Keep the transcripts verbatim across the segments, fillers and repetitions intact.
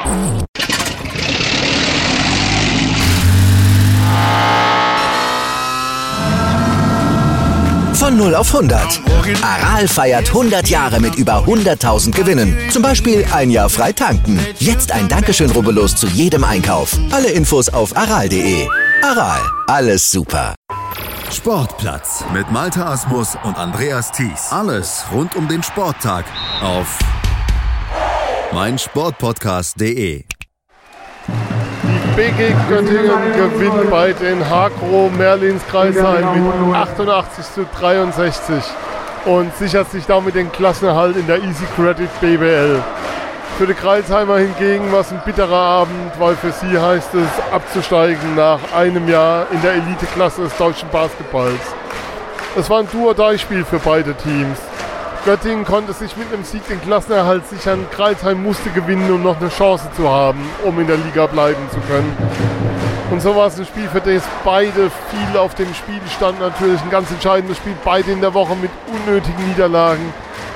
Von null auf hundert. Aral feiert hundert Jahre mit über hunderttausend Gewinnen. Zum Beispiel ein Jahr frei tanken. Jetzt ein Dankeschön, rubbellos zu jedem Einkauf. Alle Infos auf aral punkt de. Aral, alles super. Sportplatz mit Malte Asmus und Andreas Thies. Alles rund um den Sporttag auf meinsportpodcast punkt de. Die B G Göttingen gewinnt bei den Hakro Merlins Crailsheim mit achtundachtzig zu dreiundsechzig und sichert sich damit den Klassenerhalt in der Easy Credit B B L. Für die Crailsheimer hingegen war es ein bitterer Abend, weil für sie heißt es abzusteigen nach einem Jahr in der Eliteklasse des deutschen Basketballs. Es war ein Do-or-Die-Spiel für beide Teams. Göttingen konnte sich mit einem Sieg den Klassenerhalt sichern. Crailsheim musste gewinnen, um noch eine Chance zu haben, um in der Liga bleiben zu können. Und so war es ein Spiel, für das beide viel auf dem Spiel standen. Natürlich ein ganz entscheidendes Spiel. Beide in der Woche mit unnötigen Niederlagen.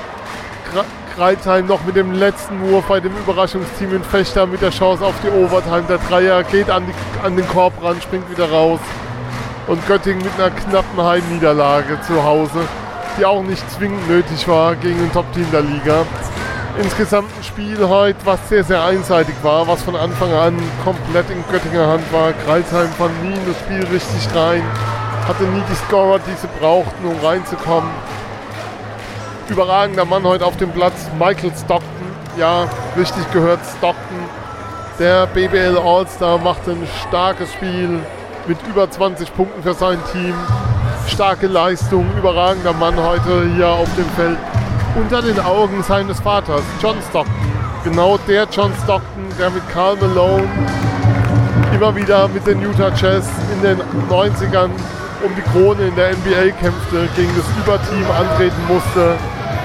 Crailsheim noch mit dem letzten Wurf bei dem Überraschungsteam in Vechta mit der Chance auf die Overtime. Der Dreier geht an, die, an den Korb ran, springt wieder raus. Und Göttingen mit einer knappen Heimniederlage zu Hause, die auch nicht zwingend nötig war gegen ein Top-Team der Liga. Insgesamt ein Spiel heute, was sehr, sehr einseitig war, was von Anfang an komplett in Göttinger Hand war. Crailsheim fand nie in das Spiel richtig rein, hatte nie die Scorer, die sie brauchten, um reinzukommen. Überragender Mann heute auf dem Platz, Michael Stockton. Ja, richtig gehört, Stockton. Der B B L All-Star machte ein starkes Spiel mit über zwanzig Punkten für sein Team. Starke Leistung, überragender Mann heute hier auf dem Feld. Unter den Augen seines Vaters, John Stockton. Genau der John Stockton, der mit Karl Malone immer wieder mit den Utah Jazz in den neunzigern um die Krone in der N B A kämpfte, gegen das Überteam antreten musste,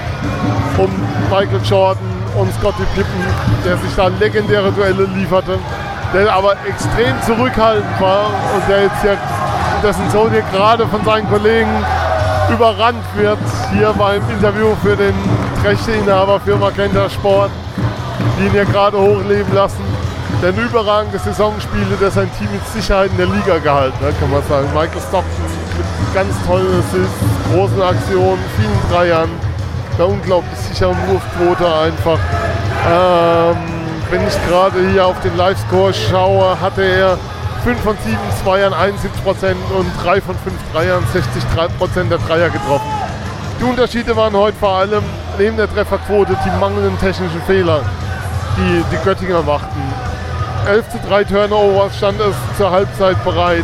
um Michael Jordan und Scottie Pippen, der sich da legendäre Duelle lieferte, der aber extrem zurückhaltend war und der jetzt ja, dessen Sohn hier gerade von seinen Kollegen überrannt wird, hier beim Interview für den Rechteinhaber für Magenta Sport, die ihn hier gerade hochleben lassen. Der überragende Saisonspiele, der sein Team mit Sicherheit in der Liga gehalten hat, kann man sagen. Michael Stockton mit ganz tollen Assists, großen Aktionen, vielen Dreiern, einer unglaublich sicheren Wurfquote einfach. Ähm, wenn ich gerade hier auf den Live-Score schaue, hatte er fünf von sieben Zweiern, einundsiebzig Prozent und drei von fünf Dreiern, sechzig Prozent der Dreier getroffen. Die Unterschiede waren heute vor allem neben der Trefferquote die mangelnden technischen Fehler, die die Göttinger machten. elf zu drei Turnovers stand es zur Halbzeit bereits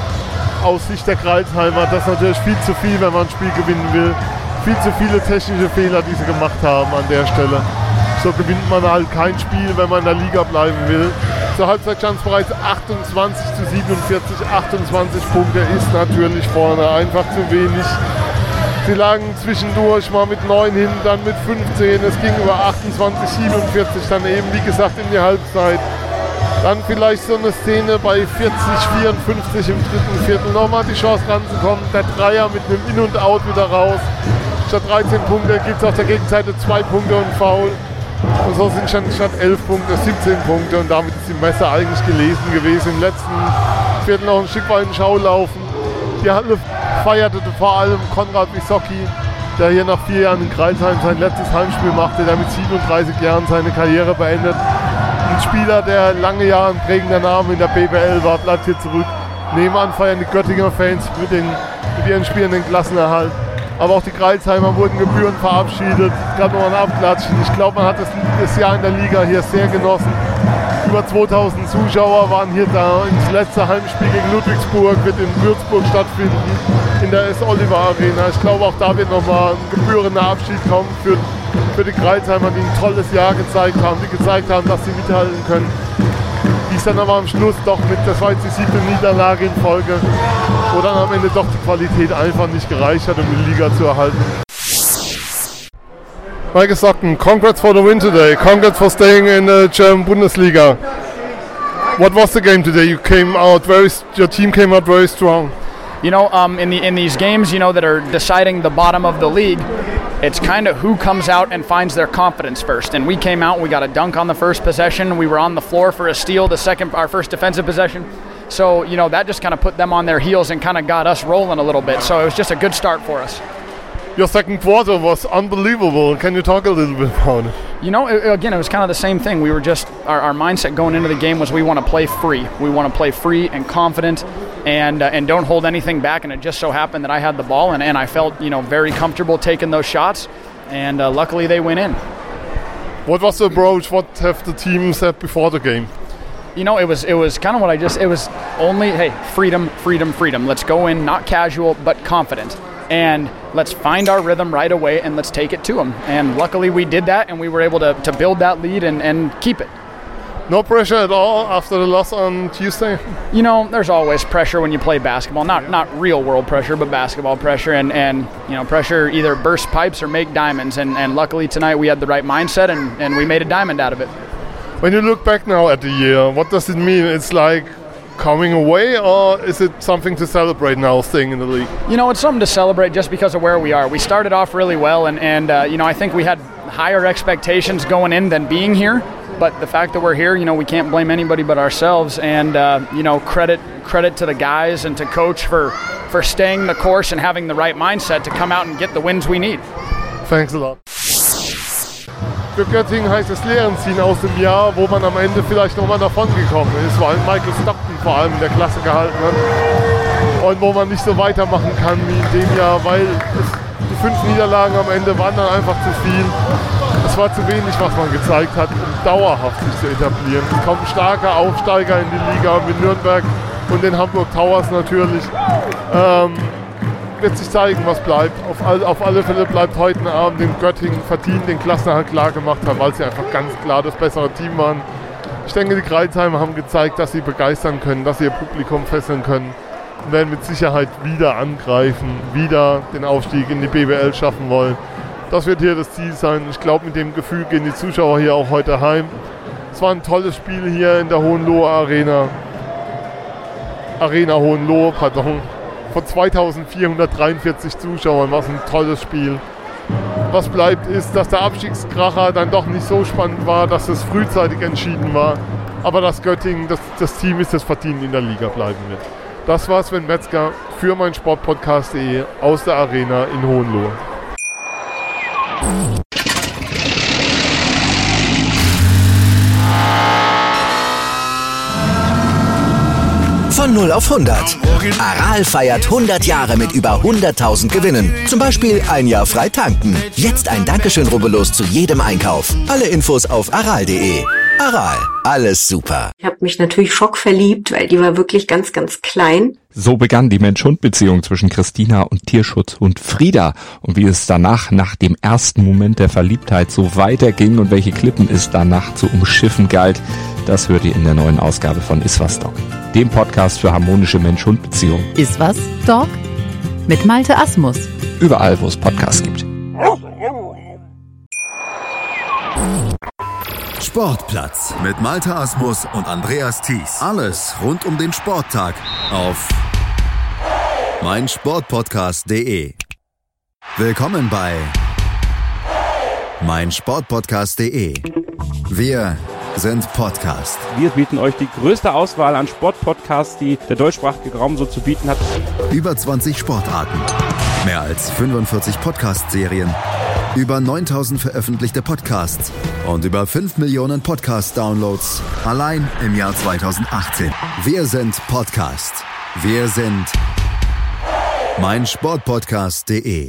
aus Sicht der Crailsheimer. Das ist natürlich viel zu viel, wenn man ein Spiel gewinnen will. Viel zu viele technische Fehler, die sie gemacht haben an der Stelle. So gewinnt man halt kein Spiel, wenn man in der Liga bleiben will. Zur Halbzeit stand es bereits achtundzwanzig zu siebenundvierzig. achtundzwanzig Punkte ist natürlich vorne einfach zu wenig. Sie lagen zwischendurch mal mit neun hin, dann mit fünfzehn. Es ging über achtundzwanzig, siebenundvierzig, dann eben wie gesagt in die Halbzeit. Dann vielleicht so eine Szene bei vierzig, vierundfünfzig im dritten Viertel nochmal die Chance ranzukommen. Der Dreier mit einem In- und Out wieder raus. Statt dreizehn Punkte gibt es auf der Gegenseite zwei Punkte und Foul. Und so sind schon statt elf Punkte siebzehn Punkte und damit ist die Messe eigentlich gelesen gewesen. Im letzten Viertel noch ein Stück weit in Schau laufen. Die Halle feierte vor allem Konrad Wysocki, der hier nach vier Jahren in Crailsheim sein letztes Heimspiel machte, der mit siebenunddreißig Jahren seine Karriere beendet. Ein Spieler, der lange Jahre ein prägender Name in der B B L war, bleibt hier zurück. Nebenan feiern die Göttinger Fans mit, den, mit ihren Spielern den Klassenerhalt. Aber auch die Crailsheimer wurden gebührend verabschiedet. Es gab nochmal ein Abklatschen. Ich glaube, man hat das, das Jahr in der Liga hier sehr genossen. Über zweitausend Zuschauer waren hier da. Das letzte Heimspiel gegen Ludwigsburg wird in Würzburg stattfinden, in der S. Oliver Arena. Ich glaube, auch da wird nochmal ein gebührender Abschied kommen für, für die Crailsheimer, die ein tolles Jahr gezeigt haben, die gezeigt haben, dass sie mithalten können. Die ist dann aber am Schluss doch mit, das war jetzt die siebte Niederlage in Folge, wo dann am Ende doch die Qualität einfach nicht gereicht hat, um die Liga zu erhalten. Michael Stockton, congrats for the win today. Congrats for staying in the German Bundesliga. What was the game today? You came out very, your team came out very strong. You know, um, in the in these games, you know, that are deciding the bottom of the league, it's kind of who comes out and finds their confidence first. And we came out, we got a dunk on the first possession. We were on the floor for a steal the second, our first defensive possession. So, you know, that just kind of put them on their heels and kind of got us rolling a little bit. So it was just a good start for us. Your second quarter was unbelievable. Can you talk a little bit about it? You know, it, again, it was kind of the same thing. We were just, our, our mindset going into the game was we want to play free. We want to play free and confident and uh, and don't hold anything back. And it just so happened that I had the ball and, and I felt, you know, very comfortable taking those shots. And uh, luckily they went in. What was the approach? What have the team said before the game? You know, it was it was kind of what I just, it was only, hey, freedom, freedom, freedom. Let's go in, not casual, but confident. And let's find our rhythm right away and let's take it to them. And luckily we did that and we were able to, to build that lead and, and keep it. No pressure at all after the loss on Tuesday? You know, there's always pressure when you play basketball. Not not real world pressure, but basketball pressure. And, and you know, pressure either burst pipes or make diamonds. And, and luckily tonight we had the right mindset and, and we made a diamond out of it. When you look back now at the year, what does it mean? It's like coming away, or is it something to celebrate now, staying in the league? You know, it's something to celebrate just because of where we are. We started off really well, and, and uh, you know, I think we had higher expectations going in than being here. But the fact that we're here, you know, we can't blame anybody but ourselves. And, uh, you know, credit credit to the guys and to Coach for, for staying the course and having the right mindset to come out and get the wins we need. Thanks a lot. Für Göttingen heißt es Lehren ziehen aus dem Jahr, wo man am Ende vielleicht nochmal davon gekommen ist, weil Michael Stockton vor allem der Klasse gehalten hat. Und wo man nicht so weitermachen kann wie in dem Jahr, weil es, die fünf Niederlagen am Ende waren dann einfach zu viel. Es war zu wenig, was man gezeigt hat, um dauerhaft sich zu etablieren. Es kommen starke Aufsteiger in die Liga mit Nürnberg und den Hamburg Towers natürlich. Ähm, wird sich zeigen, was bleibt. Auf, all, auf alle Fälle bleibt heute Abend den Göttingen verdient, den Klassenerhalt klar gemacht haben, weil sie einfach ganz klar das bessere Team waren. Ich denke, die Kreisheimer haben gezeigt, dass sie begeistern können, dass sie ihr Publikum fesseln können und werden mit Sicherheit wieder angreifen, wieder den Aufstieg in die B B L schaffen wollen. Das wird hier das Ziel sein. Ich glaube, mit dem Gefühl gehen die Zuschauer hier auch heute heim. Es war ein tolles Spiel hier in der Hohenlohe Arena. Arena Hohenlohe, pardon. Von zweitausendvierhundertdreiundvierzig Zuschauern war es ein tolles Spiel. Was bleibt ist, dass der Abstiegskracher dann doch nicht so spannend war, dass es frühzeitig entschieden war. Aber dass Göttingen das, das Team ist, das verdient in der Liga bleiben wird. Das war Sven Metzger für mein Sportpodcast punkt de aus der Arena in Hohenlohe. Von null auf hundert. Aral feiert hundert Jahre mit über hunderttausend Gewinnen. Zum Beispiel ein Jahr frei tanken. Jetzt ein Dankeschön, rubbellos zu jedem Einkauf. Alle Infos auf aral punkt de. Aral, alles super. Ich habe mich natürlich schockverliebt, weil die war wirklich ganz, ganz klein. So begann die Mensch-Hund-Beziehung zwischen Christina und Tierschutzhund Frieda. Und wie es danach, nach dem ersten Moment der Verliebtheit, so weiterging und welche Klippen es danach zu umschiffen galt, das hört ihr in der neuen Ausgabe von Iswas Dog, dem Podcast für harmonische Mensch-Hund-Beziehungen. Iswas Dog mit Malte Asmus. Überall, wo es Podcasts gibt. Sportplatz mit Malte Asmus und Andreas Thies. Alles rund um den Sporttag auf mein Sportpodcast punkt de. Willkommen bei mein Sportpodcast punkt de. Wir sind Podcast. Wir bieten euch die größte Auswahl an Sportpodcasts, die der deutschsprachige Raum so zu bieten hat. Über zwanzig Sportarten, mehr als fünfundvierzig Podcast-Serien, über neuntausend veröffentlichte Podcasts und über fünf Millionen Podcast-Downloads allein im Jahr zweitausendachtzehn. Wir sind Podcast. Wir sind mein Sportpodcast punkt de.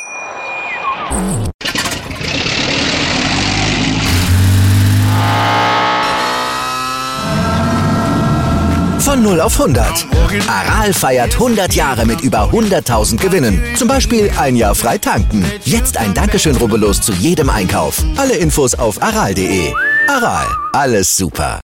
Von null auf hundert. Aral feiert hundert Jahre mit über hunderttausend Gewinnen. Zum Beispiel ein Jahr frei tanken. Jetzt ein Dankeschön, rubbellos zu jedem Einkauf. Alle Infos auf aral punkt de. Aral, alles super.